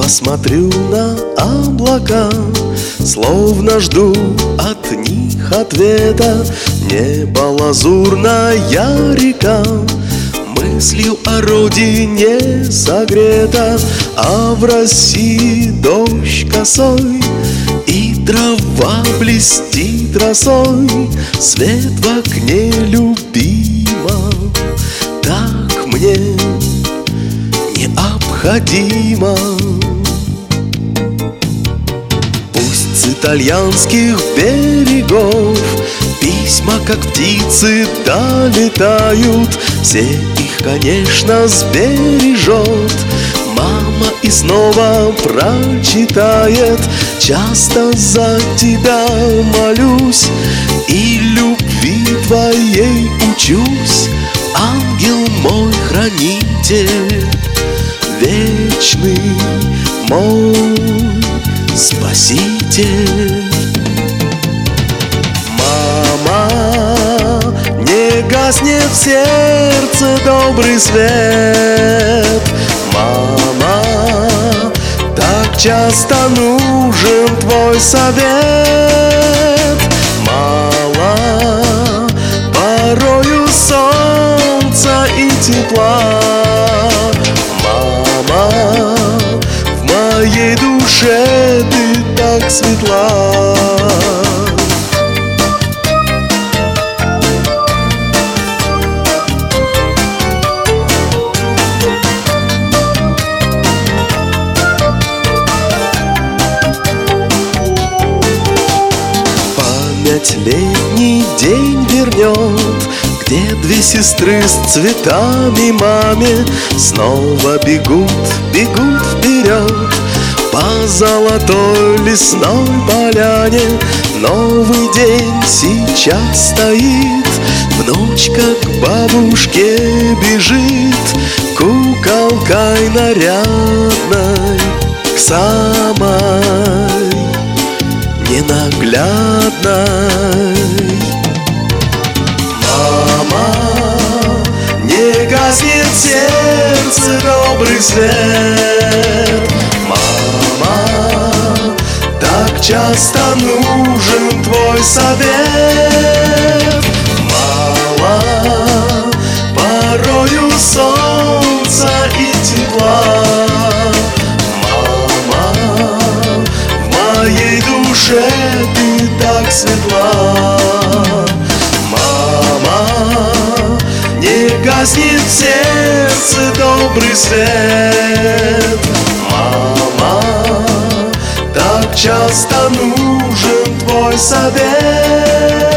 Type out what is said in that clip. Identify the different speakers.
Speaker 1: Посмотрю на облака, словно жду от них ответа. Небо лазурная река, мыслью о родине согрета. А в России дождь косой, и трава блестит росой. Свет в окне любима, так мне необходимо. Пусть с итальянских берегов письма, как птицы, долетают. Все их, конечно, сбережет мама и снова прочитает. Часто за тебя молюсь и любви твоей учусь. Ангел мой хранитель, вечный мой спаситель. Мама, не гаснет в сердце добрый свет. Мама, так часто нужен твой совет. Мало порою солнца и тепла. Мама, в моей душе ты так светла. Память летний день вернет, где две сестры с цветами маме снова бегут, бегут вперед по золотой лесной поляне. Новый день сейчас стоит, внучка к бабушке бежит, куколкой нарядной, к самой ненаглядной. Мама, не гаснет в сердце добрый свет. Мама, так часто нужен твой совет. Мало порою солнца и тепла. Мама, в моей душе ты так светла. Мама, не гаснет в сердце добрый свет. Мама, так часто нужен твой совет.